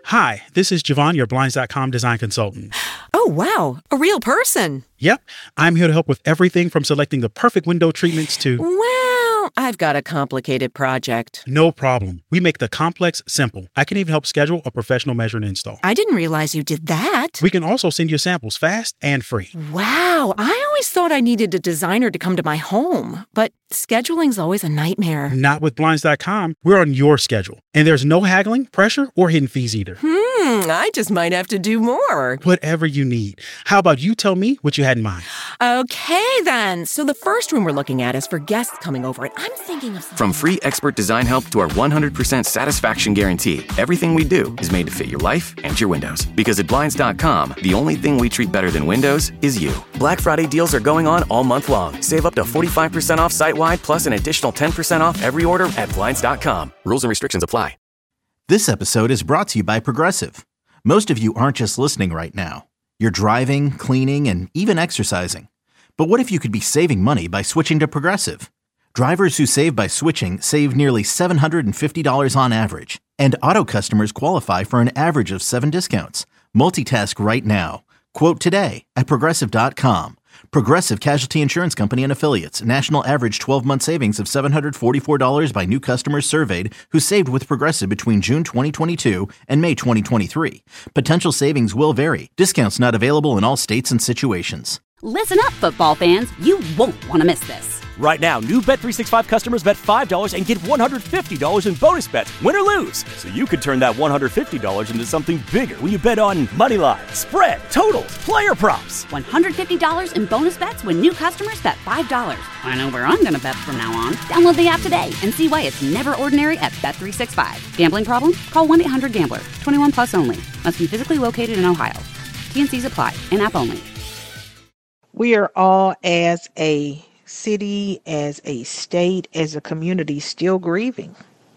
Hi, this is Javon, your Blinds.com design consultant. Oh, wow. A real person. Yep, I'm here to help with everything from selecting the perfect window treatments to... Well, I've got a complicated project. No problem. We make the complex simple. I can even help schedule a professional measure and install. I didn't realize you did that. We can also send you samples fast and free. Wow, I always thought I needed a designer to come to my home, but scheduling's always a nightmare. Not with Blinds.com. We're on your schedule. And there's no haggling, pressure, or hidden fees either. I just might have to do more. Whatever you need. How about you tell me what you had in mind? Okay, then. So the first room we're looking at is for guests coming over, and I'm thinking of... From free expert design help to our 100% satisfaction guarantee, everything we do is made to fit your life and your windows. Because at Blinds.com, the only thing we treat better than windows is you. Black Friday deals are going on all month long. Save up to 45% off site-wide, plus an additional 10% off every order at Blinds.com. Rules and restrictions apply. This episode is brought to you by Progressive. Most of you aren't just listening right now. You're driving, cleaning, and even exercising. But what if you could be saving money by switching to Progressive? Drivers who save by switching save nearly $750 on average. And auto customers qualify for an average of 7 discounts. Multitask right now. Quote today at Progressive.com. Progressive Casualty Insurance Company and Affiliates. National average 12-month savings of $744 by new customers surveyed who saved with Progressive between June 2022 and May 2023. Potential savings will vary. Discounts not available in all states and situations. Listen up, football fans. You won't want to miss this. Right now, new Bet365 customers bet $5 and get $150 in bonus bets, win or lose. So you could turn that $150 into something bigger when you bet on moneyline, spread, totals, player props. $150 in bonus bets when new customers bet $5. I know where I'm going to bet from now on. Download the app today and see why it's never ordinary at Bet365. Gambling problem? Call 1-800-GAMBLER. 21 plus only. Must be physically located in Ohio. T&Cs apply. In-app only. We are all, as a city, as a state, as a community, still grieving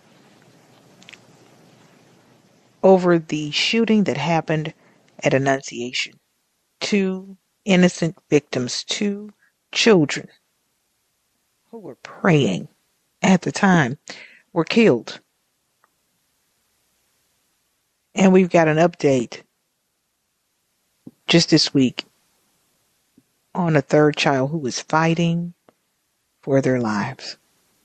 over the shooting that happened at Annunciation. 2 innocent victims, 2 children who were praying at the time, were killed. And we've got an update just this week on a third child who was fighting for their lives.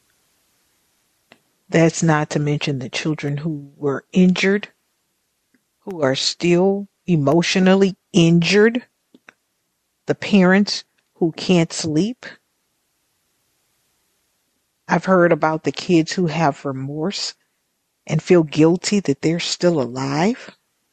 That's not to mention the children who were injured, who are still emotionally injured, the parents who can't sleep. I've heard about the kids who have remorse and feel guilty that they're still alive.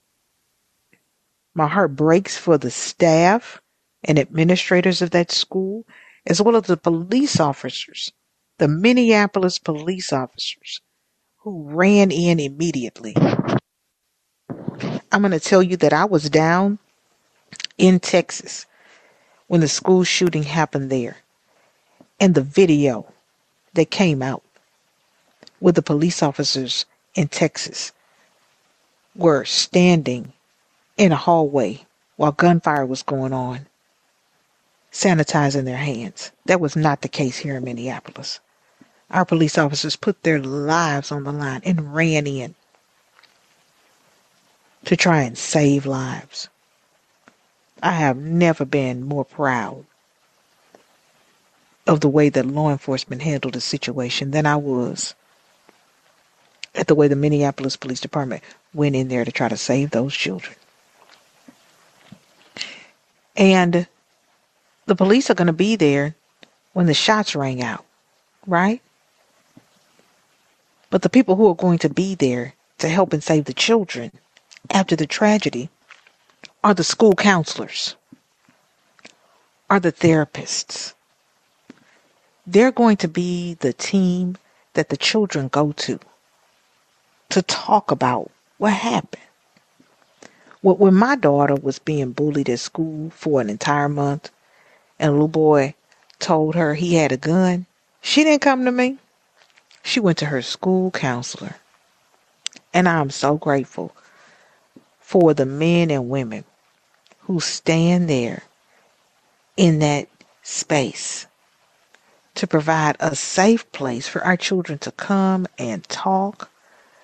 My heart breaks for the staff and administrators of that school, as well as the police officers, the Minneapolis police officers who ran in immediately. I'm going to tell you that I was down in Texas when the school shooting happened there, and the video that came out with the police officers in Texas were standing in a hallway while gunfire was going on, sanitizing their hands. That was not the case here in Minneapolis. Our police officers put their lives on the line and ran in to try and save lives. I have never been more proud of the way that law enforcement handled the situation than I was at the way the Minneapolis Police Department went in there to try to save those children. And the police are going to be there when the shots rang out, right? But the people who are going to be there to help and save the children after the tragedy are the school counselors, are the therapists. They're going to be the team that the children go to talk about what happened. When my daughter was being bullied at school for an entire month, and a little boy told her he had a gun, she didn't come to me. She went to her school counselor. And I'm so grateful for the men and women who stand there in that space to provide a safe place for our children to come and talk.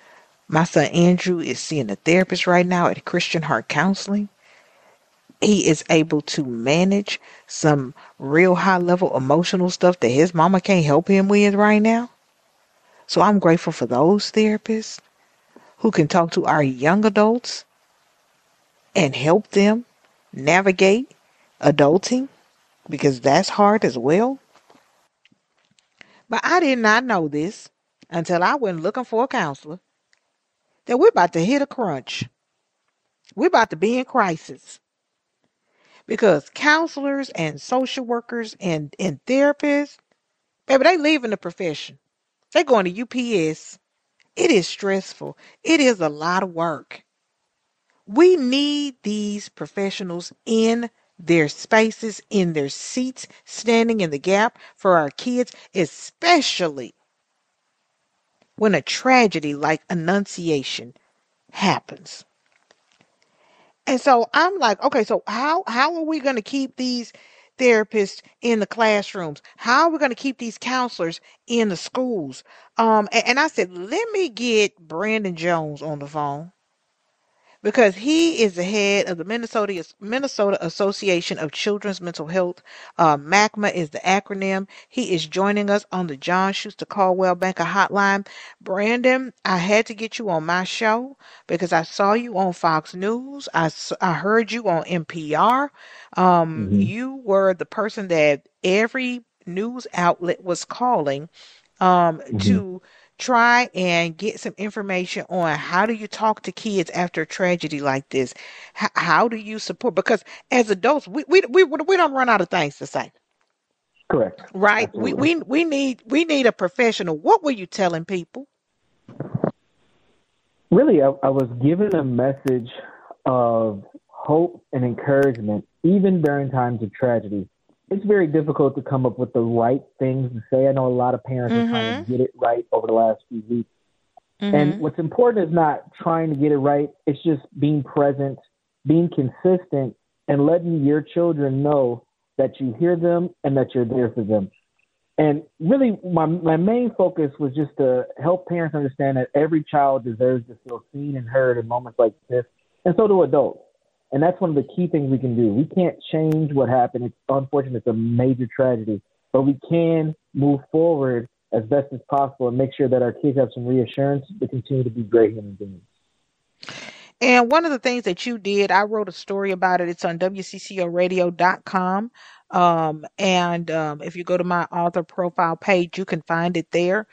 My son Andrew is seeing a therapist right now at Christian Heart Counseling. He is able to manage some real high level emotional stuff that his mama can't help him with right now. So I'm grateful for those therapists who can talk to our young adults and help them navigate adulting, because that's hard as well. But I did not know this until I went looking for a counselor, that we're about to hit a crunch. We're about to be in crisis because counselors and social workers and therapists, baby, they leaving the profession. They going to UPS. It is stressful. It is a lot of work. We need these professionals in their spaces, in their seats, standing in the gap for our kids, especially when a tragedy like Annunciation happens. And so I'm like, okay, so how are we going to keep these therapists in the classrooms? How are we going to keep these counselors in the schools? And I said, let me get Brandon Jones on the phone, because he is the head of the Minnesota Association of Children's Mental Health. MACMA is the acronym. He is joining us on the John Schuster Caldwell Banker Hotline. Brandon, I had to get you on my show because I saw you on Fox News. I heard you on NPR. You were the person that every news outlet was calling to try and get some information on how do you talk to kids after a tragedy like this. How do you support? Because as adults, we don't run out of things to say. Correct. Right. Absolutely. We need a professional. What were you telling people? Really, I was given a message of hope and encouragement, even during times of tragedy. It's very difficult to come up with the right things to say. I know a lot of parents are trying to get it right over the last few weeks. And what's important is not trying to get it right. It's just being present, being consistent, and letting your children know that you hear them and that you're there for them. And really, my main focus was just to help parents understand that every child deserves to feel seen and heard in moments like this, and so do adults. And that's one of the key things we can do. We can't change what happened. It's unfortunate. It's a major tragedy. But we can move forward as best as possible and make sure that our kids have some reassurance to continue to be great human beings. And one of the things that you did, I wrote a story about it. It's on WCCOradio.com. If you go to my author profile page, you can find it there.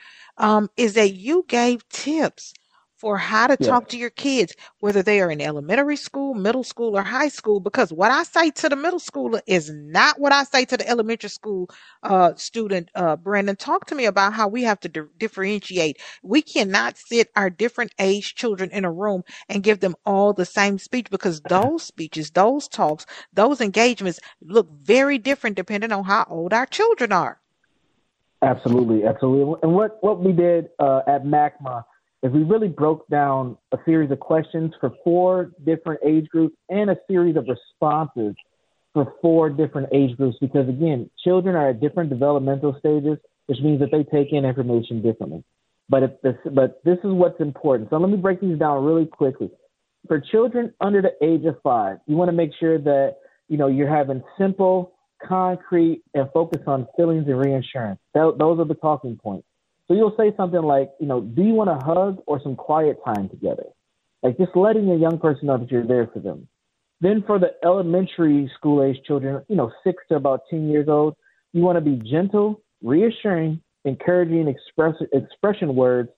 Is that you gave tips for how to talk to your kids, whether they are in elementary school, middle school, or high school, because what I say to the middle schooler is not what I say to the elementary school student. Brandon, talk to me about how we have to differentiate. We cannot sit our different age children in a room and give them all the same speech, because those speeches, those talks, those engagements look very different depending on how old our children are. Absolutely, absolutely. And what we did at MACMA is we really broke down a series of questions for 4 different age groups and a series of responses for 4 different age groups, because, again, children are at different developmental stages, which means that they take in information differently. But this is what's important. So let me break these down really quickly. For children under the age of 5, you want to make sure that, you're having simple, concrete, and focus on feelings and reassurance. Those are the talking points. So you'll say something like, do you want a hug or some quiet time together? Like just letting a young person know that you're there for them. Then for the elementary school age children, 6 to about 10 years old, you want to be gentle, reassuring, encouraging, expression words,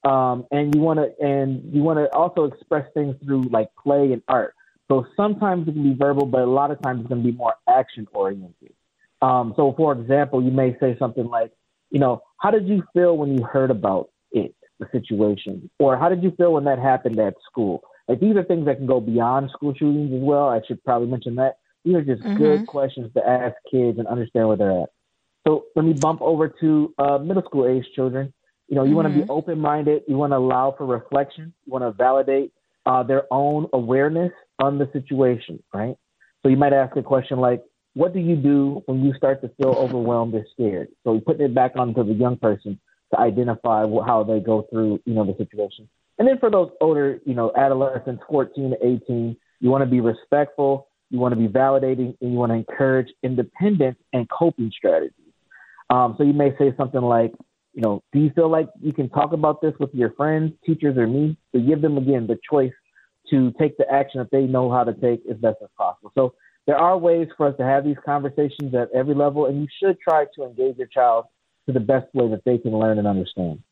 and you want to also express things through like play and art. So sometimes it can be verbal, but a lot of times it's going to be more action oriented. So for example, you may say something like, how did you feel when you heard about it, the situation? Or how did you feel when that happened at school? Like these are things that can go beyond school shootings as well. I should probably mention that. These are just good questions to ask kids and understand where they're at. So let me bump over to middle school age children. You want to be open-minded. You want to allow for reflection. You want to validate their own awareness on the situation, right? So you might ask a question like, what do you do when you start to feel overwhelmed or scared? So we put it back onto the young person to identify how they go through, the situation. And then for those older, adolescents, 14 to 18, you want to be respectful, you want to be validating, and you want to encourage independence and coping strategies. So you may say something like, do you feel like you can talk about this with your friends, teachers, or me? So give them, again, the choice to take the action that they know how to take as best as possible. So there are ways for us to have these conversations at every level, and you should try to engage your child to the best way that they can learn and understand.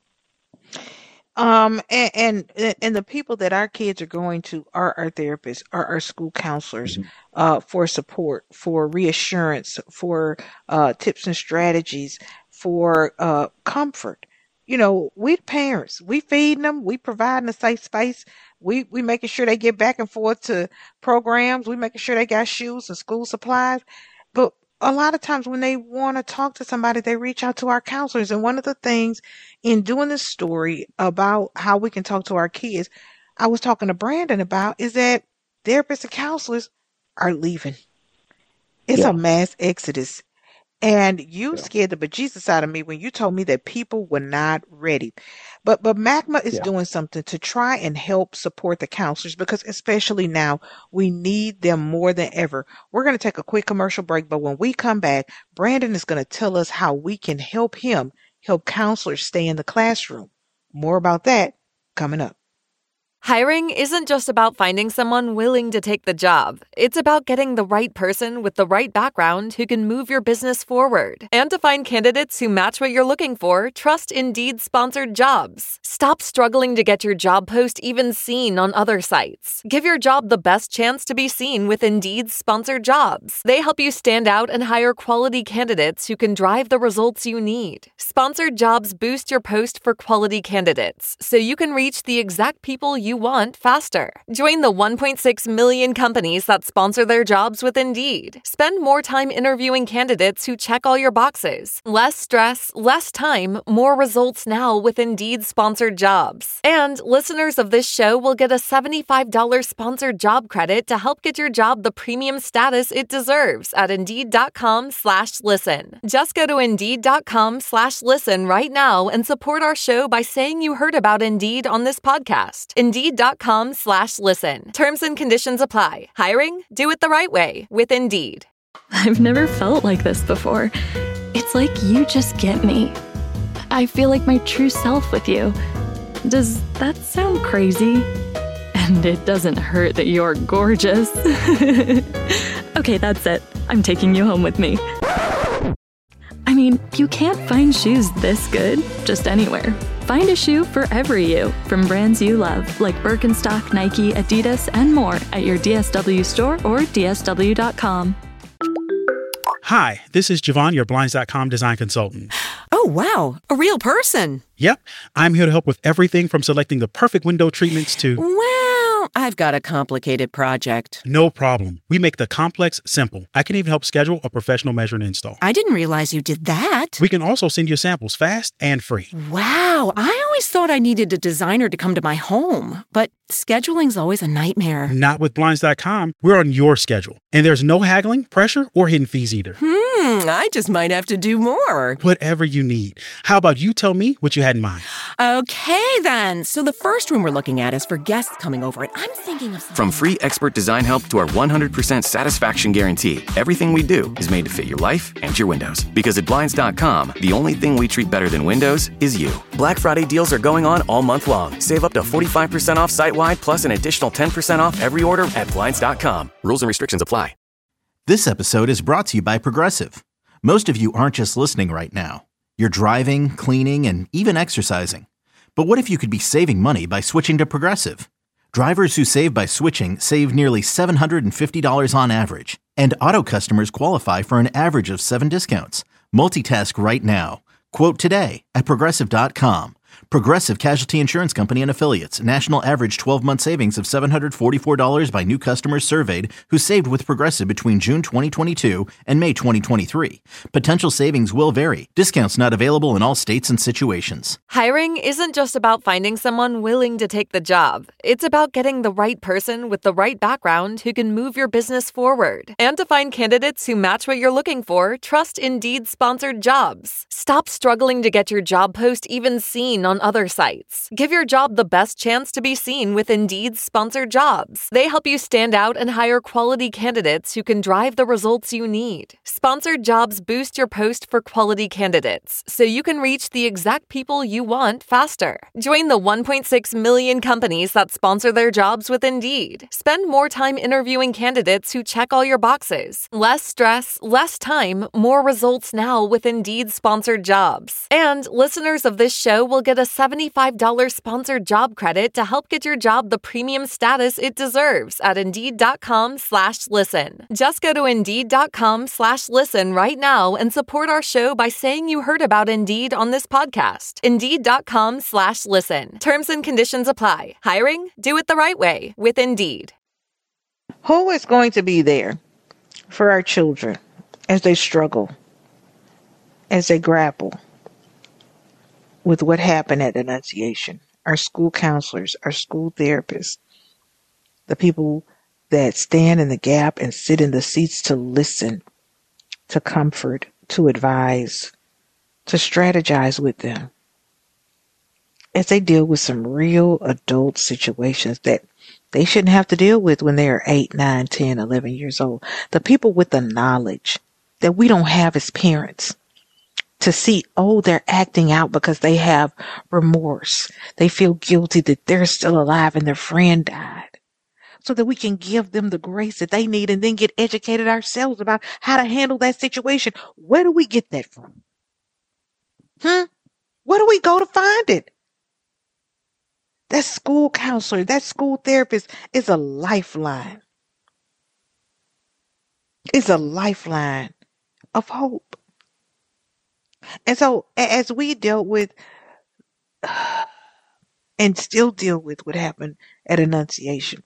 And the people that our kids are going to are our therapists, are our school counselors, for support, for reassurance, for tips and strategies, for comfort. We parents, we feeding them, we providing a safe space, we making sure they get back and forth to programs, we making sure they got shoes and school supplies. But a lot of times when they want to talk to somebody, they reach out to our counselors. And one of the things in doing this story about how we can talk to our kids, I was talking to Brandon about, is that therapists and counselors are leaving. It's a mass exodus. And you scared the bejesus out of me when you told me that people were not ready. But MACMA is doing something to try and help support the counselors, because especially now, we need them more than ever. We're going to take a quick commercial break, but when we come back, Brandon is going to tell us how we can help counselors stay in the classroom. More about that coming up. Hiring isn't just about finding someone willing to take the job. It's about getting the right person with the right background who can move your business forward. And to find candidates who match what you're looking for, trust Indeed-sponsored jobs. Stop struggling to get your job post even seen on other sites. Give your job the best chance to be seen with Indeed-sponsored jobs. They help you stand out and hire quality candidates who can drive the results you need. Sponsored jobs boost your post for quality candidates, so you can reach the exact people you want faster. Join the 1.6 million companies that sponsor their jobs with Indeed. Spend more time interviewing candidates who check all your boxes. Less stress, less time, more results now with Indeed-sponsored jobs. And listeners of this show will get a $75 sponsored job credit to help get your job the premium status it deserves at Indeed.com/listen. Just go to Indeed.com/listen right now and support our show by saying you heard about Indeed on this podcast. Indeed.com/listen. Terms and conditions apply. Hiring? Do it the right way with Indeed. I've never felt like this before. It's like you just get me. I feel like my true self with you. Does that sound crazy? And it doesn't hurt that you're gorgeous. Okay, that's it. I'm taking you home with me. I mean, you can't find shoes this good just anywhere. Find a shoe for every you, from brands you love, like Birkenstock, Nike, Adidas, and more at your DSW store or DSW.com. Hi, this is Javon, your Blinds.com design consultant. Oh, wow. A real person. Yep. I'm here to help with everything from selecting the perfect window treatments to... Well, I've got a complicated project. No problem. We make the complex simple. I can even help schedule a professional measure and install. I didn't realize you did that. We can also send you samples fast and free. Wow. I always thought I needed a designer to come to my home, but scheduling's always a nightmare. Not with Blinds.com. We're on your schedule. And there's no haggling, pressure, or hidden fees either. I just might have to do more. Whatever you need. How about you tell me what you had in mind? Okay, then. So the first room we're looking at is for guests coming over, and I'm thinking of something. From free expert design help to our 100% satisfaction guarantee, everything we do is made to fit your life and your windows. Because at Blinds.com, the only thing we treat better than windows is you. Black Friday deals are going on all month long. Save up to 45% off site-wide, plus an additional 10% off every order at Blinds.com. Rules and restrictions apply. This episode is brought to you by Progressive. Most of you aren't just listening right now. You're driving, cleaning, and even exercising. But what if you could be saving money by switching to Progressive? Drivers who save by switching save nearly $750 on average. And auto customers qualify for an average of 7 discounts. Multitask right now. Quote today at Progressive.com. Progressive Casualty Insurance Company and Affiliates. National average 12-month savings of $744 by new customers surveyed who saved with Progressive between June 2022 and May 2023. Potential savings will vary. Discounts not available in all states and situations. Hiring isn't just about finding someone willing to take the job. It's about getting the right person with the right background who can move your business forward. And to find candidates who match what you're looking for, trust Indeed-sponsored jobs. Stop struggling to get your job post even seen on on other sites. Give your job the best chance to be seen with Indeed's sponsored jobs. They help you stand out and hire quality candidates who can drive the results you need. Sponsored jobs boost your post for quality candidates, so you can reach the exact people you want faster. Join the 1.6 million companies that sponsor their jobs with Indeed. Spend more time interviewing candidates who check all your boxes. Less stress, less time, more results now with Indeed sponsored jobs. And listeners of this show will get a $75 sponsored job credit to help get your job the premium status it deserves at Indeed.com/listen. Just go to Indeed.com/listen right now and support our show by saying you heard about Indeed on this podcast. Indeed.com/listen. Terms and conditions apply. Hiring? Do it the right way with Indeed. Who is going to be there for our children as they struggle, as they grapple with what happened at Annunciation? Our school counselors, our school therapists, the people that stand in the gap and sit in the seats to listen, to comfort, to advise, to strategize with them as they deal with some real adult situations that they shouldn't have to deal with when they're 8, 9, 10, 11 years old. The people with the knowledge that we don't have as parents to see, oh, they're acting out because they have remorse. They feel guilty that they're still alive and their friend died. So that we can give them the grace that they need and then get educated ourselves about how to handle that situation. Where do we get that from? Where do we go to find it? That school counselor, that school therapist is a lifeline. It's a lifeline of hope. And so as we dealt with and still deal with what happened at Annunciation,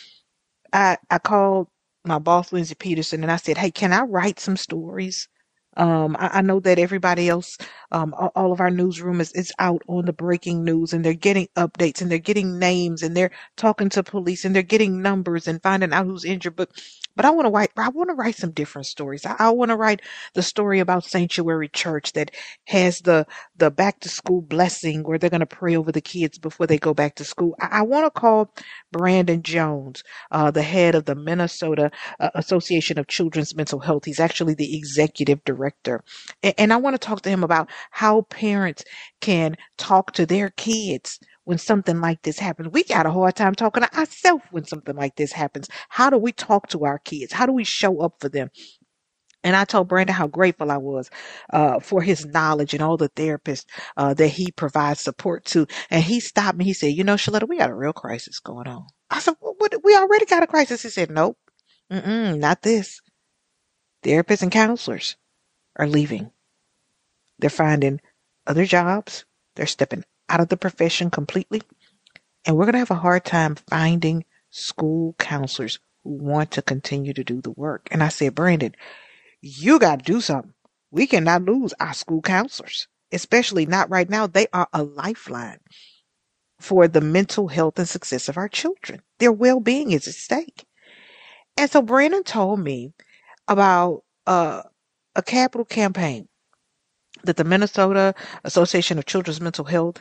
I called my boss, Lindsay Peterson, and I said, hey, can I write some stories? I know that everybody else, all of our newsroom is out on the breaking news, and they're getting updates, and they're getting names, and they're talking to police, and they're getting numbers and finding out who's injured. But I want to write some different stories. I want to write the story about Sanctuary Church that has the back to school blessing where they're going to pray over the kids before they go back to school. I want to call Brandon Jones, the head of the Minnesota Association of Children's Mental Health. He's actually the executive director. And I want to talk to him about how parents can talk to their kids when something like this happens. We got a hard time talking to ourselves when something like this happens. How do we talk to our kids? How do we show up for them? And I told Brandon how grateful I was for his knowledge and all the therapists that he provides support to. And he stopped me. He said, Shaletta, we got a real crisis going on. I said, what? We already got a crisis. He said, nope, not this. Therapists and counselors are leaving. They're finding other jobs. They're stepping out of the profession completely. And we're going to have a hard time finding school counselors who want to continue to do the work. And I said, Brandon, you got to do something. We cannot lose our school counselors, especially not right now. They are a lifeline for the mental health and success of our children. Their well-being is at stake. And so Brandon told me about a capital campaign that the Minnesota Association of Children's Mental Health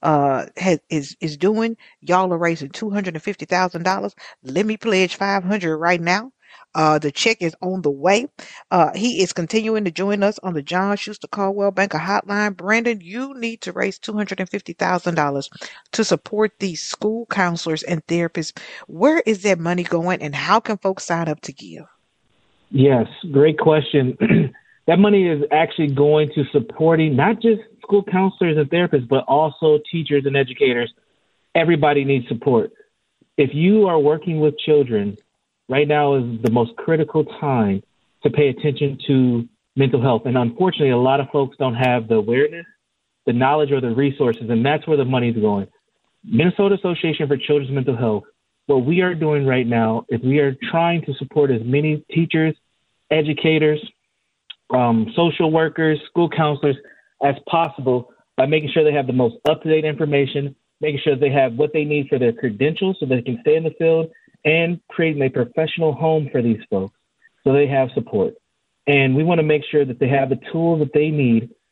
is doing. Y'all are raising $250,000. Let me pledge $500 right now. The check is on the way. He is continuing to join us on the John Schuster Caldwell Banker Hotline. Brandon, you need to raise $250,000 to support these school counselors and therapists. Where is that money going, and how can folks sign up to give? Yes, great question. That money is actually going to supporting not just school counselors and therapists, but also teachers and educators. Everybody needs support. If you are working with children, right now is the most critical time to pay attention to mental health. And unfortunately, a lot of folks don't have the awareness, the knowledge, or the resources, and that's where the money is going. Minnesota Association for Children's Mental Health, what we are doing right now is we are trying to support as many teachers, educators, social workers, school counselors as possible by making sure they have the most up-to-date information, making sure they have what they need for their credentials so they can stay in the field, and creating a professional home for these folks so they have support. And we want to make sure that they have the tools that they need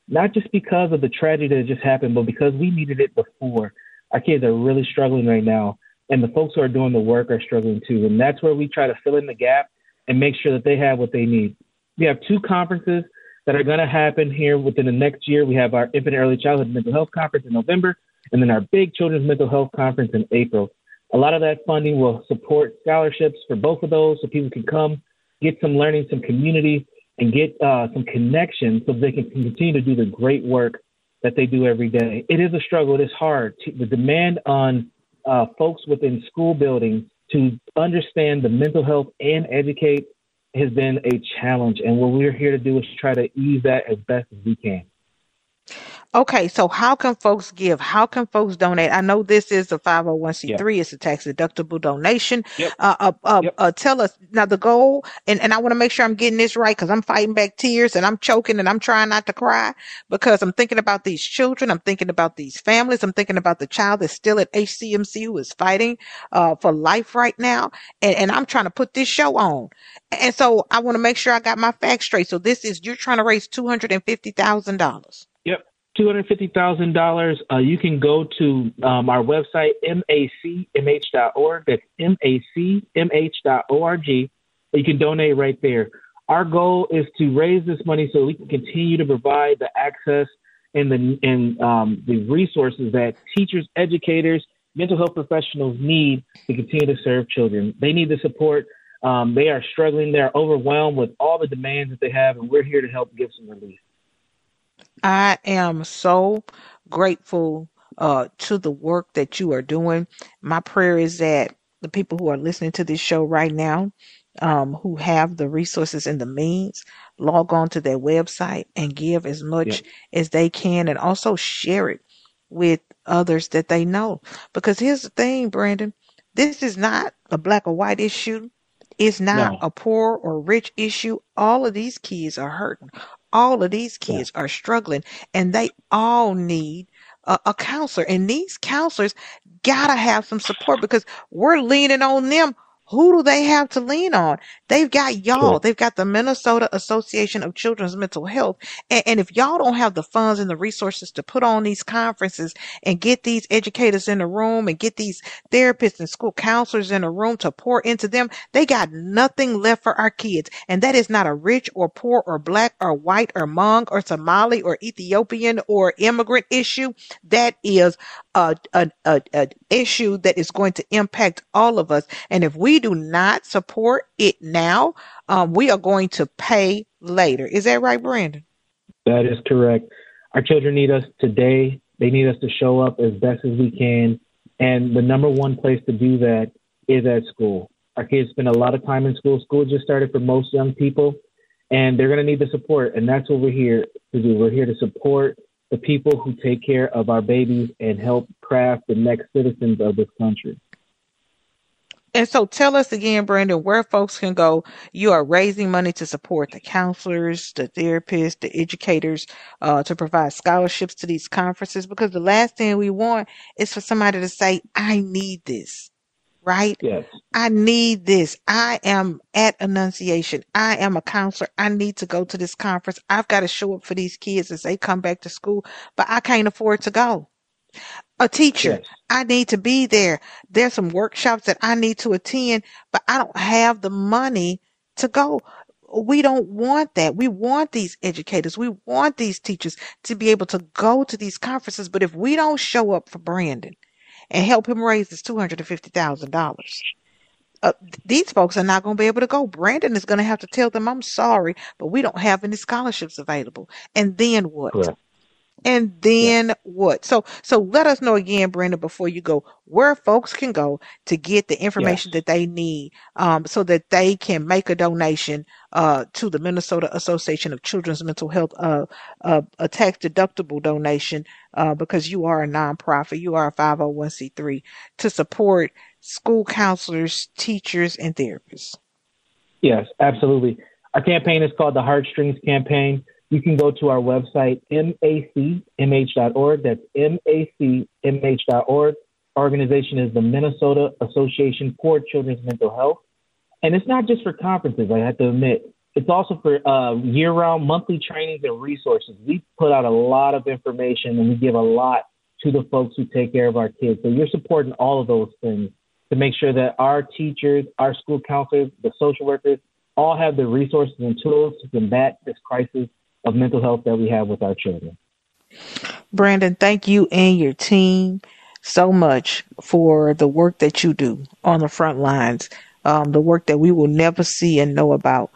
not just because of the tragedy that just happened, but because we needed it before. Our kids are really struggling right now, and the folks who are doing the work are struggling too. And that's where we try to fill in the gap and make sure that they have what they need. We have 2 conferences that are going to happen here within the next year. We have our Infant and Early Childhood Mental Health Conference in November, and then our big Children's Mental Health Conference in April. A lot of that funding will support scholarships for both of those so people can come, get some learning, some community, and get some connection so they can continue to do the great work that they do every day. It is a struggle. It is hard. The demand on folks within school buildings to understand the mental health and educate has been a challenge. And what we're here to do is try to ease that as best as we can. Okay, so how can folks give? How can folks donate? I know this is a 501c3. It's a tax-deductible donation. Tell us now the goal, and I want to make sure I'm getting this right because I'm fighting back tears and I'm choking and I'm trying not to cry because I'm thinking about these children. I'm thinking about these families. I'm thinking about the child that's still at HCMC who is fighting for life right now. And I'm trying to put this show on. And so I want to make sure I got my facts straight. So you're trying to raise $250,000. Yep. $250,000. You can go to our website, macmh.org. That's macmh.org. You can donate right there. Our goal is to raise this money so we can continue to provide the access and the resources that teachers, educators, mental health professionals need to continue to serve children. They need the support. They are struggling. They're overwhelmed with all the demands that they have, and we're here to help give some relief. I am so grateful to the work that you are doing. My prayer is that the people who are listening to this show right now, who have the resources and the means, log on to their website and give as much as they can, and also share it with others that they know. Because here's the thing, Brandon, this is not a black or white issue. It's not a poor or rich issue. All of these kids are hurting. All of these kids are struggling, and they all need a counselor. And these counselors gotta have some support because we're leaning on them. Who do they have to lean on? They've got y'all. Sure. They've got the Minnesota Association of Children's Mental Health. And if y'all don't have the funds and the resources to put on these conferences and get these educators in the room and get these therapists and school counselors in the room to pour into them, they got nothing left for our kids. And that is not a rich or poor or black or white or Hmong or Somali or Ethiopian or immigrant issue. That is an issue that is going to impact all of us. And if we do not support it now, we are going to pay later. Is that right, Brandon? That is correct. Our children need us today. They need us to show up as best as we can. And the number one place to do that is at school. Our kids spend a lot of time in school. School just started for most young people, and they're going to need the support. And that's what we're here to do. We're here to support the people who take care of our babies and help craft the next citizens of this country. And so tell us again, Brandon, where folks can go. You are raising money to support the counselors, the therapists, the educators, to provide scholarships to these conferences, because the last thing we want is for somebody to say, I need this, right? Yes. I need this. I am at Annunciation. I am a counselor. I need to go to this conference. I've got to show up for these kids as they come back to school, but I can't afford to go. A teacher, yes. I need to be there. There's some workshops that I need to attend, but I don't have the money to go. We don't want that. We want these educators. We want these teachers to be able to go to these conferences. But if we don't show up for Brandon and help him raise this $250,000, these folks are not going to be able to go. Brandon is going to have to tell them, I'm sorry, but we don't have any scholarships available. And then what? Correct. And then what? So let us know again, Brandon, before you go, where folks can go to get the information that they need, so that they can make a donation to the Minnesota Association of Children's Mental Health, a tax-deductible donation, because you are a nonprofit, you are a 501c3, to support school counselors, teachers, and therapists. Yes, absolutely. Our campaign is called the Heartstrings Campaign. You can go to our website, macmh.org. That's macmh.org. Our organization is the Minnesota Association for Children's Mental Health. And it's not just for conferences, I have to admit. It's also for year-round monthly trainings and resources. We put out a lot of information, and we give a lot to the folks who take care of our kids. So you're supporting all of those things to make sure that our teachers, our school counselors, the social workers, all have the resources and tools to combat this crisis of mental health that we have with our children. Brandon, thank you and your team so much for the work that you do on the front lines, the work that we will never see and know about,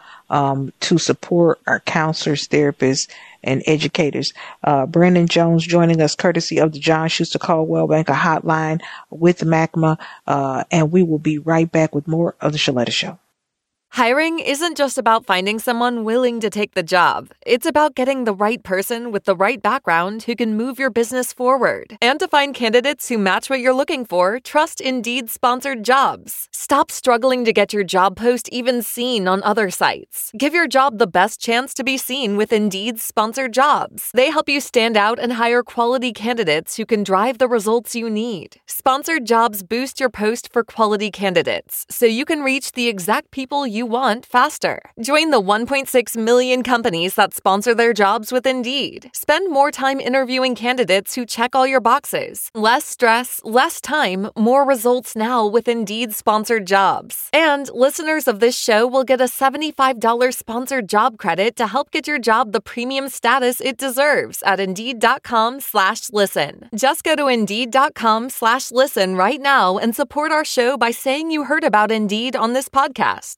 to support our counselors, therapists, and educators. Brandon Jones joining us courtesy of the John Schuster Coldwell Banker Hotline with MACMA, and we will be right back with more of the Shaletta Show. Hiring isn't just about finding someone willing to take the job. It's about getting the right person with the right background who can move your business forward. And to find candidates who match what you're looking for, trust Indeed-sponsored jobs. Stop struggling to get your job post even seen on other sites. Give your job the best chance to be seen with Indeed-sponsored jobs. They help you stand out and hire quality candidates who can drive the results you need. Sponsored jobs boost your post for quality candidates, so you can reach the exact people you want faster. Join the 1.6 million companies that sponsor their jobs with Indeed. Spend more time interviewing candidates who check all your boxes. Less stress, less time, more results now with Indeed-sponsored jobs. And listeners of this show will get a $75 sponsored job credit to help get your job the premium status it deserves at Indeed.com/listen. Just go to Indeed.com/listen right now and support our show by saying you heard about Indeed on this podcast.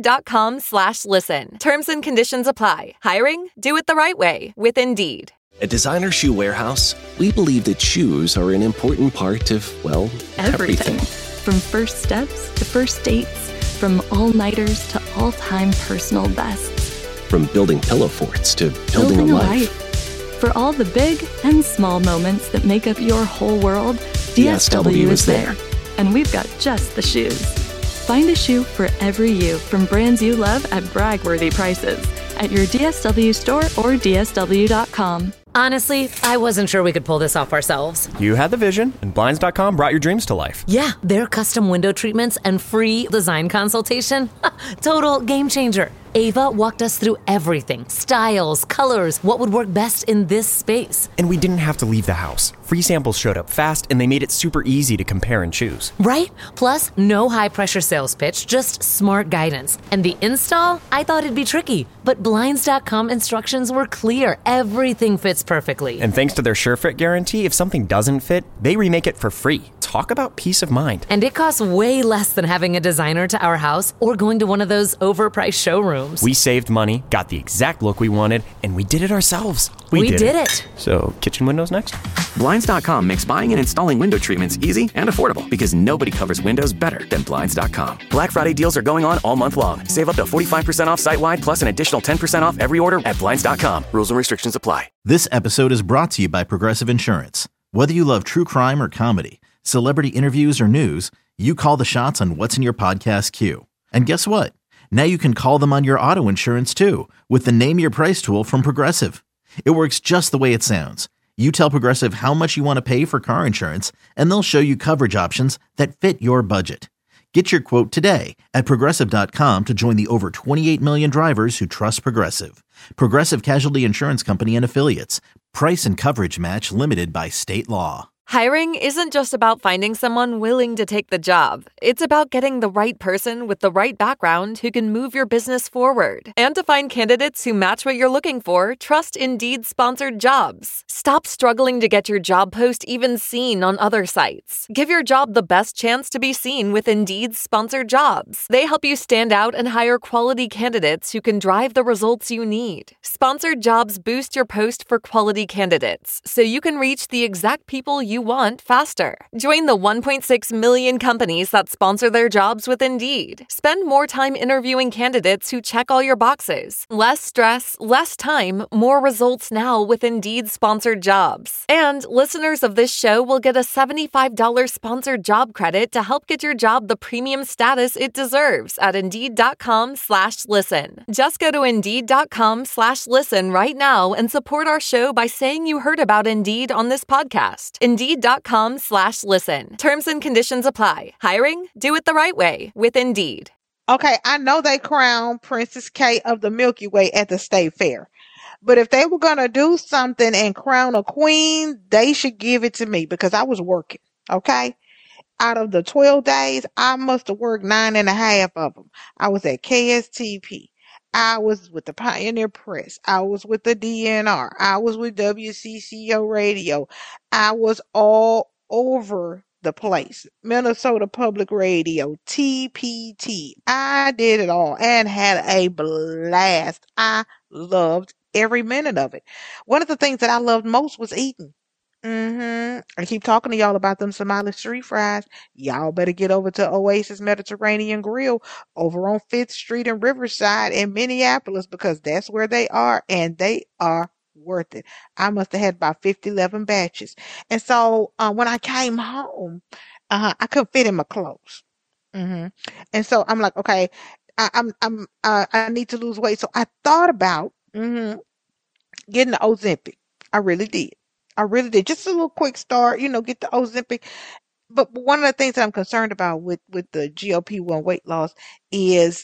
Indeed.com/listen. Terms and conditions apply. Hiring? Do it the right way with Indeed. At Designer Shoe Warehouse, we believe that shoes are an important part of, well, everything. From first steps to first dates, from all-nighters to all-time personal bests. From building pillow forts to building a life. For all the big and small moments that make up your whole world, DSW is there. And we've got just the shoes. Find a shoe for every you from brands you love at brag-worthy prices at your DSW store or DSW.com. Honestly, I wasn't sure we could pull this off ourselves. You had the vision, and Blinds.com brought your dreams to life. Yeah, their custom window treatments and free design consultation. Total game changer. Ava walked us through everything. Styles, colors, what would work best in this space. And we didn't have to leave the house. Free samples showed up fast, and they made it super easy to compare and choose. Right? Plus, no high-pressure sales pitch, just smart guidance. And the install? I thought it'd be tricky, but Blinds.com instructions were clear. Everything fits perfectly. And thanks to their SureFit guarantee, if something doesn't fit, they remake it for free. Talk about peace of mind. And it costs way less than having a designer to our house or going to one of those overpriced showrooms. We saved money, got the exact look we wanted, and we did it ourselves. We did it. So, kitchen windows next? Blinds.com makes buying and installing window treatments easy and affordable because nobody covers windows better than Blinds.com. Black Friday deals are going on all month long. Save up to 45% off site-wide plus an additional 10% off every order at Blinds.com. Rules and restrictions apply. This episode is brought to you by Progressive Insurance. Whether you love true crime or comedy, celebrity interviews or news, you call the shots on what's in your podcast queue. And guess what? Now you can call them on your auto insurance too with the Name Your Price tool from Progressive. It works just the way it sounds. You tell Progressive how much you want to pay for car insurance, and they'll show you coverage options that fit your budget. Get your quote today at Progressive.com to join the over 28 million drivers who trust Progressive. Progressive Casualty Insurance Company and Affiliates. Price and coverage match limited by state law. Hiring isn't just about finding someone willing to take the job. It's about getting the right person with the right background who can move your business forward. And to find candidates who match what you're looking for, trust Indeed-sponsored jobs. Stop struggling to get your job post even seen on other sites. Give your job the best chance to be seen with Indeed-sponsored jobs. They help you stand out and hire quality candidates who can drive the results you need. Sponsored jobs boost your post for quality candidates, so you can reach the exact people you want faster. Join the 1.6 million companies that sponsor their jobs with Indeed. Spend more time interviewing candidates who check all your boxes. Less stress, less time, more results now with Indeed-sponsored jobs. And listeners of this show will get a $75 sponsored job credit to help get your job the premium status it deserves at Indeed.com/listen. Just go to Indeed.com/listen right now and support our show by saying you heard about Indeed on this podcast. Indeed.com/listen. Terms and conditions apply. Hiring? Do it the right way with Indeed. Okay, I know they crowned Princess Kate of the Milky Way at the State Fair. But if they were gonna do something and crown a queen, they should give it to me because I was working. Okay, out of the 12 days, I must have worked 9.5 of them. I was at KSTP. I was with the Pioneer Press. I was with the DNR. I was with WCCO Radio. I was all over the place. Minnesota Public Radio, TPT. I did it all and had a blast. I loved every minute of it. One of the things that I loved most was eating. I keep talking to y'all about them Somali street fries. Y'all better get over to Oasis Mediterranean Grill over on 5th Street and Riverside in Minneapolis because that's where they are and they are worth it. I must have had about 11 batches. And so when I came home, I couldn't fit in my clothes. And so I'm like, okay, I need to lose weight. So I thought about getting the Ozempic. I really did. I really did. Just a little quick start, get the Ozempic. But one of the things that I'm concerned about with the GLP-1 weight loss is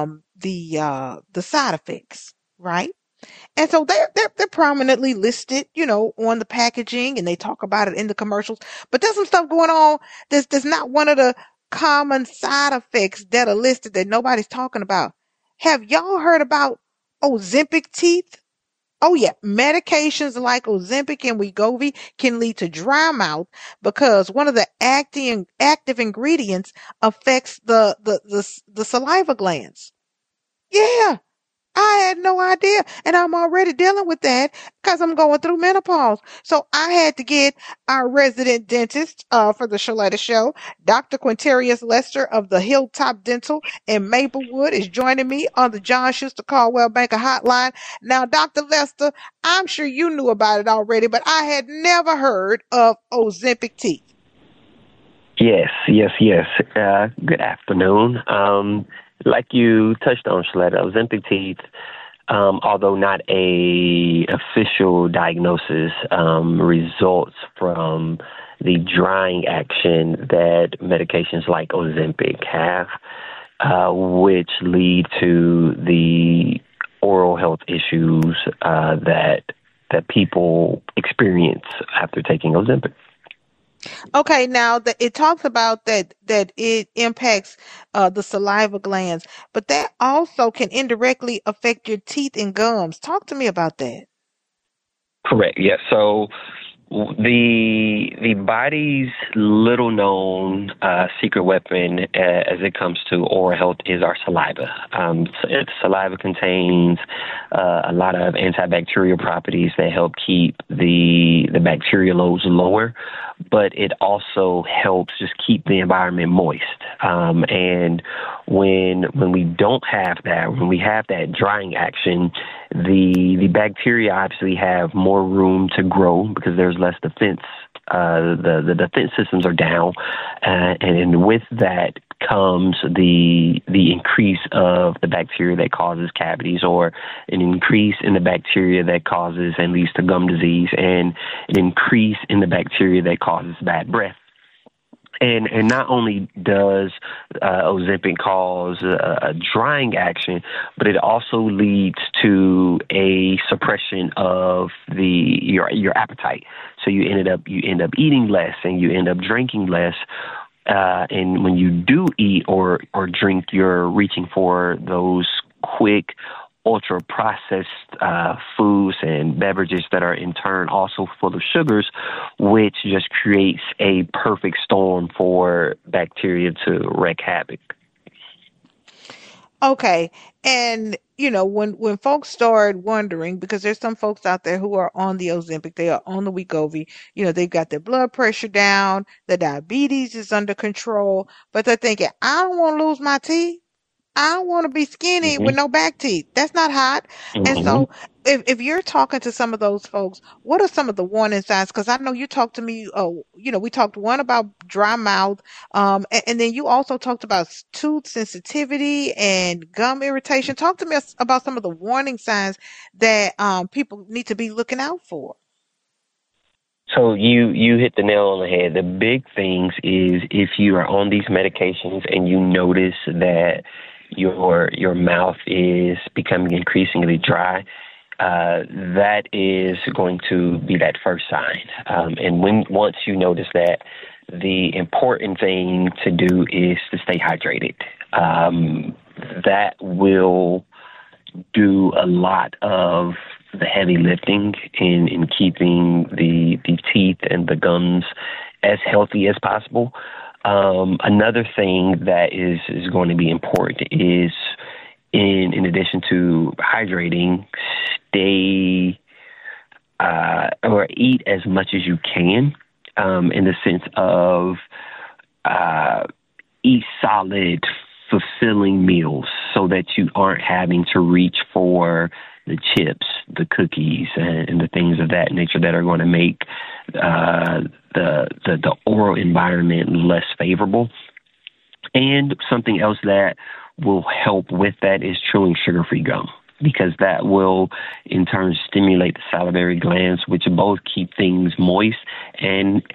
the side effects, right? And so they're prominently listed, on the packaging, and they talk about it in the commercials. But there's some stuff going on that's not one of the common side effects that are listed that nobody's talking about. Have y'all heard about Ozempic teeth? Oh yeah, medications like Ozempic and Wegovy can lead to dry mouth because one of the active ingredients affects the saliva glands. Yeah, I had no idea, and I'm already dealing with that because I'm going through menopause. So I had to get our resident dentist for the Shaletta Show, Dr. Quintarius Lester of the Hilltop Dental in Maplewood, is joining me on the John Schuster Caldwell Banker Hotline. Now, Dr. Lester, I'm sure you knew about it already, but I had never heard of Ozempic teeth. Yes. Good afternoon. Like you touched on, Shaletta, Ozempic teeth, although not a official diagnosis, results from the drying action that medications like Ozempic have, which lead to the oral health issues that people experience after taking Ozempic. Okay, now it talks about that it impacts the saliva glands, but that also can indirectly affect your teeth and gums. Talk to me about that. Correct. Yeah. So the body's little known secret weapon as it comes to oral health is our saliva. Saliva contains a lot of antibacterial properties that help keep the bacteria loads lower, but it also helps just keep the environment moist. And when we don't have that, when we have that drying action, the bacteria obviously have more room to grow because there's less defense. The defense systems are down, and with that comes the increase of the bacteria that causes cavities, or an increase in the bacteria that causes and leads to gum disease, and an increase in the bacteria that causes bad breath. And not only does Ozempic cause a drying action, but it also leads to a suppression of your appetite. So you end up eating less, and you end up drinking less. And when you do eat or drink, you're reaching for those quick, ultra-processed foods and beverages that are in turn also full of sugars, which just creates a perfect storm for bacteria to wreak havoc. Okay, and when folks start wondering, because there's some folks out there who are on the Ozempic, they are on the Wegovy, they've got their blood pressure down, the diabetes is under control, but they're thinking, I don't want to lose my teeth. I don't want to be skinny with no back teeth. That's not hot. And so if you're talking to some of those folks, what are some of the warning signs? Because I know you talked to me, we talked one about dry mouth, and then you also talked about tooth sensitivity and gum irritation. Talk to me about some of the warning signs that people need to be looking out for. So you hit the nail on the head. The big things is if you are on these medications and you notice that your mouth is becoming increasingly dry, that is going to be that first sign. And once you notice that, the important thing to do is to stay hydrated. That will do a lot of the heavy lifting in keeping the teeth and the gums as healthy as possible. Another thing that is going to be important is, in addition to hydrating, stay or eat as much as you can, in the sense of eat solid, fulfilling meals so that you aren't having to reach for the chips, the cookies, and the things of that nature that are going to make the oral environment less favorable. And something else that will help with that is chewing sugar-free gum, because that will in turn stimulate the salivary glands, which both keep things moist and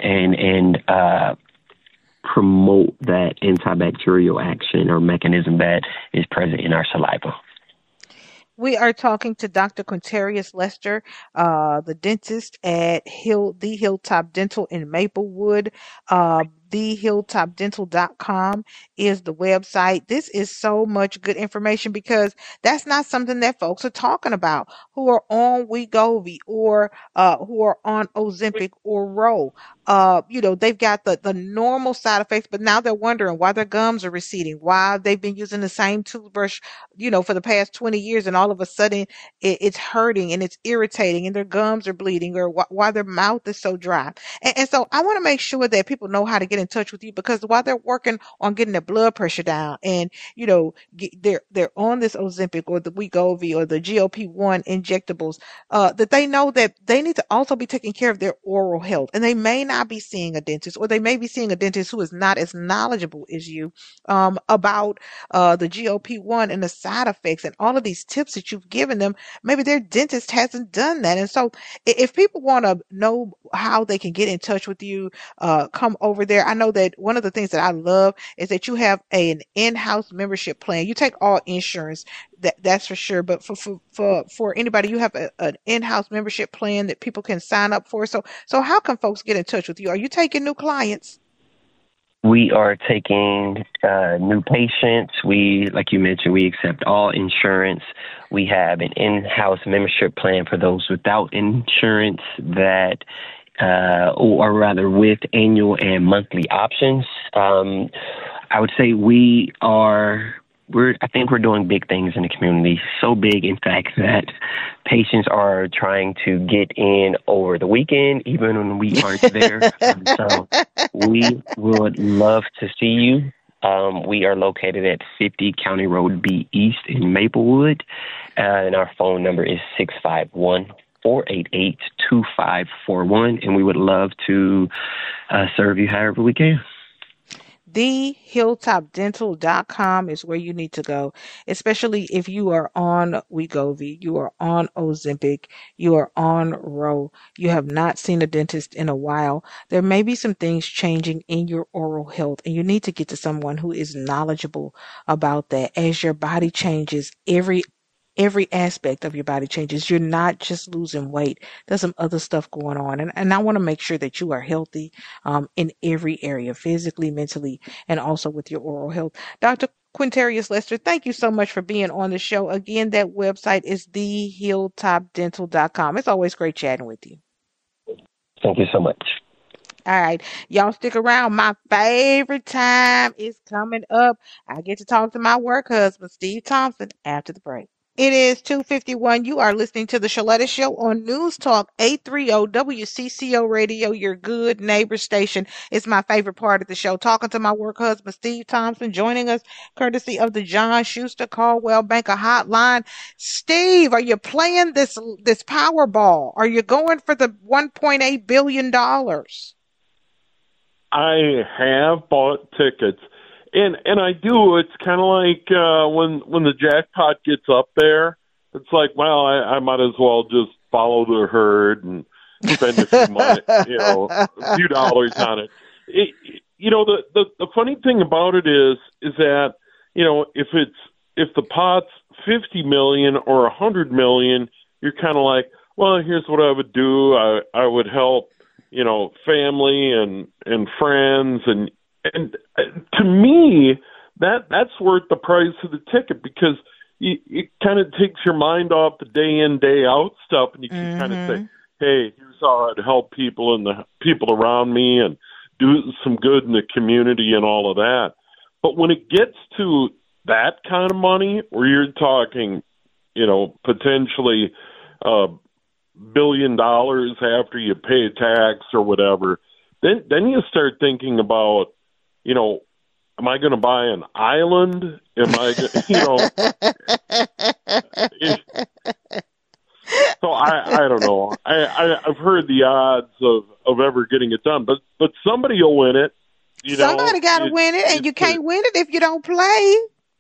promote that antibacterial action or mechanism that is present in our saliva. We are talking to Dr. Quintarius Lester, the dentist at The Hilltop Dental in Maplewood. TheHilltopDental.com is the website. This is so much good information, because that's not something that folks are talking about who are on Wegovy or who are on Ozempic or Ro. They've got the normal side effects, but now they're wondering why their gums are receding, why they've been using the same toothbrush, for the past 20 years, and all of a sudden it's hurting and it's irritating and their gums are bleeding, or why their mouth is so dry. And so I want to make sure that people know how to get in touch with you, because while they're working on getting their blood pressure down and, they're on this Ozempic or the Wegovy or the GLP-1 injectables, that they know that they need to also be taking care of their oral health. And they may not be seeing a dentist, or they may be seeing a dentist who is not as knowledgeable as you about the GLP-1 and the side effects and all of these tips that you've given them. Maybe their dentist hasn't done that. And so if people want to know how they can get in touch with you, come over there. I know that one of the things that I love is that you have an in-house membership plan. You take all insurance, that's for sure. But for anybody, you have an in-house membership plan that people can sign up for. So how can folks get in touch with you? Are you taking new clients? We are taking new patients. Like you mentioned, we accept all insurance. We have an in-house membership plan for those without insurance that, or rather with annual and monthly options. I would say I think we're doing big things in the community. So big, in fact, that patients are trying to get in over the weekend, even when we aren't there. So we would love to see you. We are located at 50 County Road B East in Maplewood, and our phone number is 651-488-2541, and we would love to serve you however we can. TheHilltopDental.com is where you need to go, especially if you are on Wegovy, you are on Ozempic, you are on Ro, you have not seen a dentist in a while. There may be some things changing in your oral health, and you need to get to someone who is knowledgeable about that. As your body changes, every aspect of your body changes. You're not just losing weight. There's some other stuff going on. And I want to make sure that you are healthy in every area, physically, mentally, and also with your oral health. Dr. Quintarius Lester, thank you so much for being on the show. Again, that website is TheHilltopDental.com. It's always great chatting with you. Thank you so much. All right. Y'all stick around. My favorite time is coming up. I get to talk to my work husband, Steve Thompson, after the break. It is 2:51. You are listening to the Shaletta Show on News Talk 830 WCCO Radio, your good neighbor station. It's my favorite part of the show, talking to my work husband, Steve Thompson, joining us courtesy of the John Schuster Caldwell Banker Hotline. Steve, are you playing this Powerball? Are you going for the $1.8 billion? I have bought tickets. And I do. It's kind of like when the jackpot gets up there, it's like, well, I might as well just follow the herd and spend a few money, a few dollars on it. The funny thing about it is that if if the pot's 50 million or 100 million, you're kind of like, well, here's what I would do. I would help, family and friends, and to me, that's worth the price of the ticket, because it kind of takes your mind off the day in, day out stuff, and you can kind of say, hey, here's how I'd help people and the people around me and do some good in the community and all of that. But when it gets to that kind of money, where you're talking, potentially $1 billion after you pay tax or whatever, then you start thinking about, am I going to buy an island? Am I, So I don't know. I've heard the odds of ever getting it done, but somebody will win it. Somebody got to win it, and you can't win it if you don't play.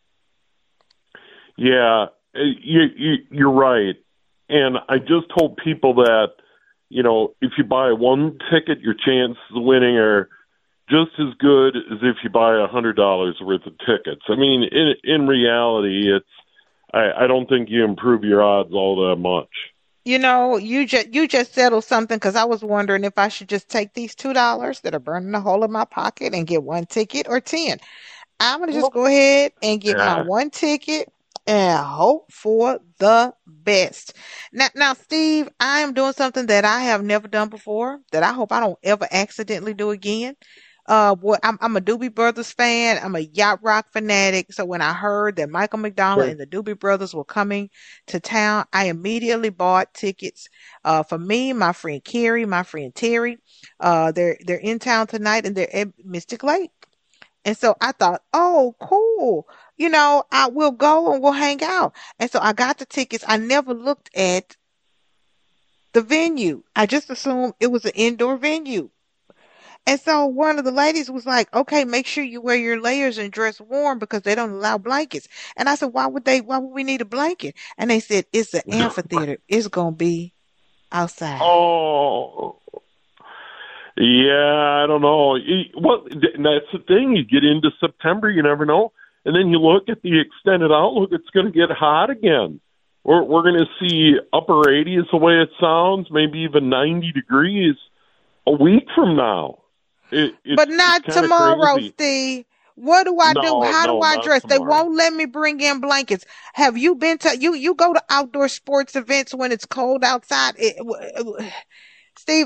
Yeah, you're right. And I just told people that, if you buy one ticket, your chances of winning are just as good as if you buy $100 worth of tickets. I mean, in reality, I don't think you improve your odds all that much. You just settled something, because I was wondering if I should just take these $2 that are burning a hole in my pocket and get one ticket or 10. I'm going to just go ahead and get my one ticket and hope for the best. Now, Steve, I am doing something that I have never done before, that I hope I don't ever accidentally do again. I'm a Doobie Brothers fan. I'm a yacht rock fanatic. So when I heard that Michael McDonald and the Doobie Brothers were coming to town, I immediately bought tickets for me, my friend Carrie, my friend Terry. They're in town tonight, and they're at Mystic Lake. And so I thought, oh, cool. I will go and we'll hang out. And so I got the tickets. I never looked at the venue. I just assumed it was an indoor venue. And so one of the ladies was like, okay, make sure you wear your layers and dress warm, because they don't allow blankets. And I said, why would we need a blanket? And they said, it's an amphitheater. It's going to be outside. Oh, yeah, I don't know. Well, that's the thing. You get into September, you never know. And then you look at the extended outlook, it's going to get hot again. We're going to see upper 80s the way it sounds, maybe even 90 degrees a week from now. But not tomorrow, crazy. Steve. What do I do? How do I dress? Tomorrow. They won't let me bring in blankets. Have you been to you go to outdoor sports events when it's cold outside? Steve,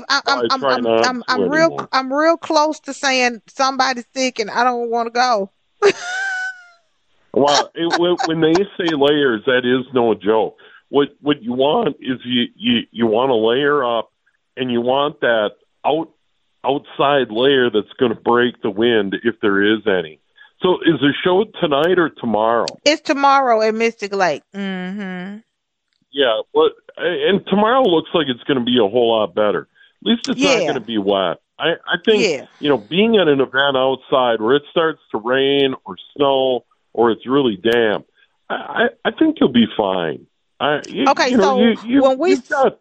I'm real close to saying somebody's sick and I don't want to go. Well, when they say layers, that is no joke. What you want is you want to layer up, and you want that outside layer that's going to break the wind if there is any. So is the show tonight or tomorrow? It's tomorrow at Mystic Lake. Mm-hmm. Yeah, and tomorrow looks like it's going to be a whole lot better. At least it's not going to be wet. I think, being at an event outside where it starts to rain or snow or it's really damp, I think you'll be fine. When we start...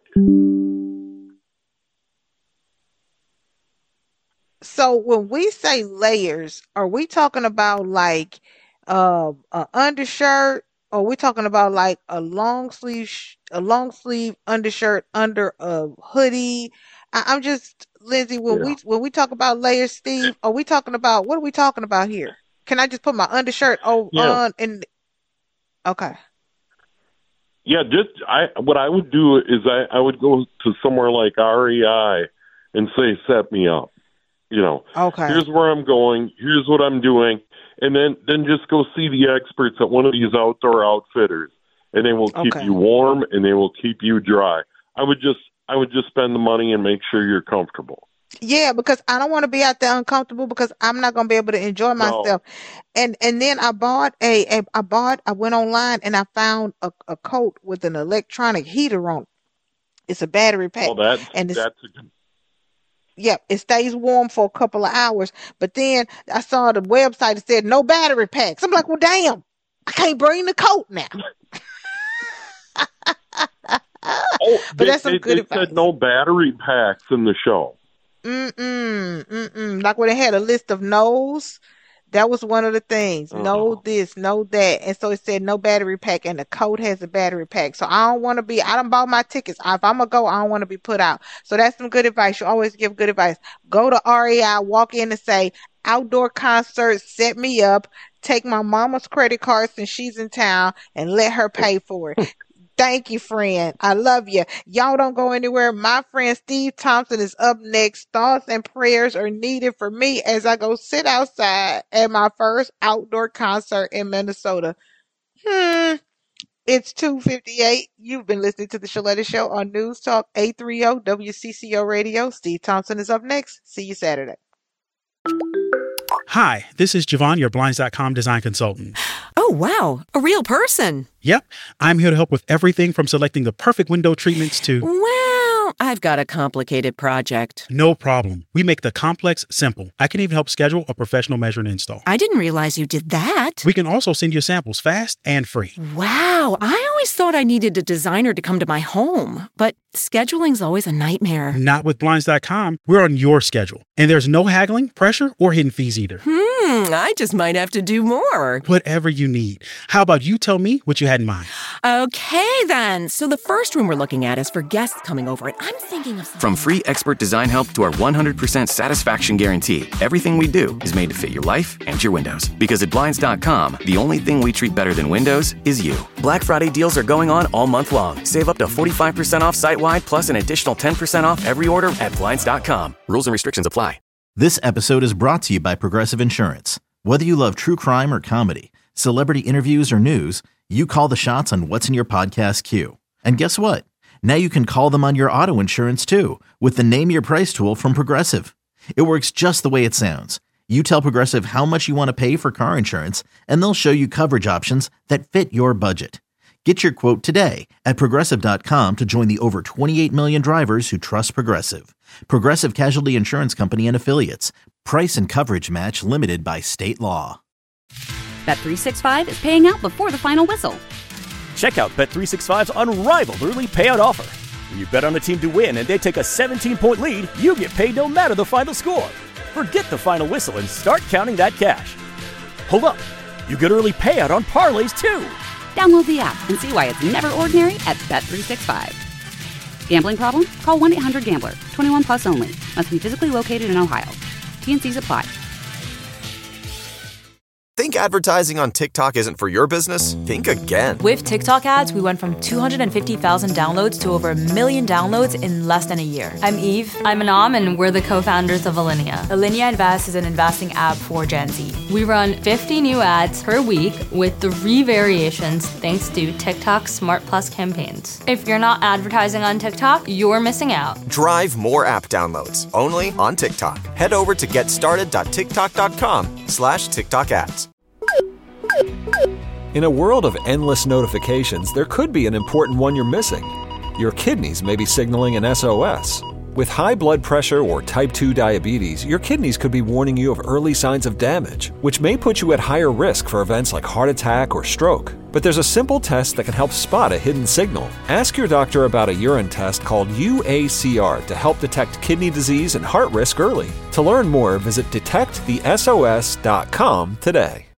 So when we say layers, are we talking about like an undershirt, or are we talking about like a long sleeve undershirt under a hoodie? I'm just, Lindsay, when we talk about layers, Steve, what are we talking about here? Can I just put my undershirt on and okay. Yeah, what I would do is I would go to somewhere like REI and say, set me up. Okay. Here's where I'm going. Here's what I'm doing, and then just go see the experts at one of these outdoor outfitters, and they will keep you warm and they will keep you dry. I would just spend the money and make sure you're comfortable. Yeah, because I don't want to be out there uncomfortable, because I'm not going to be able to enjoy myself. No. And then I went online and I found a coat with an electronic heater on it. It's a battery pack. Oh, that's a good. Yep, it stays warm for a couple of hours. But then I saw the website that said no battery packs. I'm like, well, damn, I can't bring the coat now. But that's some good advice. They said no battery packs in the show. Like when they had a list of no's, That was one of the things. No this, no that. And so it said no battery pack, and the coat has a battery pack. So I done bought my tickets. If I'm going to go, I don't want to be put out. So that's some good advice. You always give good advice. Go to REI, walk in and say, outdoor concert, set me up. Take my mama's credit card since she's in town and let her pay for it. Thank you, friend. I love you. Y'all don't go anywhere. My friend Steve Thompson is up next. Thoughts and prayers are needed for me as I go sit outside at my first outdoor concert in Minnesota. It's 2:58. You've been listening to The Shaletta Show on News Talk 830 WCCO Radio. Steve Thompson is up next. See you Saturday. Hi, this is Javon, your Blinds.com design consultant. Oh, wow. A real person. Yep. I'm here to help with everything from selecting the perfect window treatments to... Well, I've got a complicated project. No problem. We make the complex simple. I can even help schedule a professional measure and install. I didn't realize you did that. We can also send you samples fast and free. Wow. I always thought I needed a designer to come to my home, but scheduling's always a nightmare. Not with Blinds.com. We're on your schedule. And there's no haggling, pressure, or hidden fees either. I just might have to do more. Whatever you need. How about you tell me what you had in mind? Okay, then. So the first room we're looking at is for guests coming over, and I'm thinking of... From free expert design help to our 100% satisfaction guarantee, everything we do is made to fit your life and your windows. Because at Blinds.com, the only thing we treat better than windows is you. Black Friday deals are going on all month long. Save up to 45% off site-wide, plus an additional 10% off every order at Blinds.com. Rules and restrictions apply. This episode is brought to you by Progressive Insurance. Whether you love true crime or comedy, celebrity interviews or news, you call the shots on what's in your podcast queue. And guess what? Now you can call them on your auto insurance too with the Name Your Price tool from Progressive. It works just the way it sounds. You tell Progressive how much you want to pay for car insurance, and they'll show you coverage options that fit your budget. Get your quote today at Progressive.com to join the over 28 million drivers who trust Progressive. Progressive Casualty Insurance Company and Affiliates. Price and coverage match limited by state law. Bet365 is paying out before the final whistle. Check out Bet365's unrivaled early payout offer. When you bet on a team to win and they take a 17-point lead, you get paid no matter the final score. Forget the final whistle and start counting that cash. Hold up. You get early payout on parlays too. Download the app and see why it's never ordinary at Bet365. Gambling problem? Call 1-800-GAMBLER. 21 plus only. Must be physically located in Ohio. T&Cs apply. Think advertising on TikTok isn't for your business? Think again. With TikTok ads, we went from 250,000 downloads to over 1 million downloads in less than a year. I'm Eve. I'm Anam, and we're the co-founders of Alinea. Alinea Invest is an investing app for Gen Z. We run 50 new ads per week with 3 variations thanks to TikTok Smart Plus campaigns. If you're not advertising on TikTok, you're missing out. Drive more app downloads only on TikTok. Head over to getstarted.tiktok.com/TikTok ads. In a world of endless notifications, there could be an important one you're missing. Your kidneys may be signaling an SOS. With high blood pressure or type 2 diabetes, your kidneys could be warning you of early signs of damage, which may put you at higher risk for events like heart attack or stroke. But there's a simple test that can help spot a hidden signal. Ask your doctor about a urine test called UACR to help detect kidney disease and heart risk early. To learn more, visit detectthesos.com today.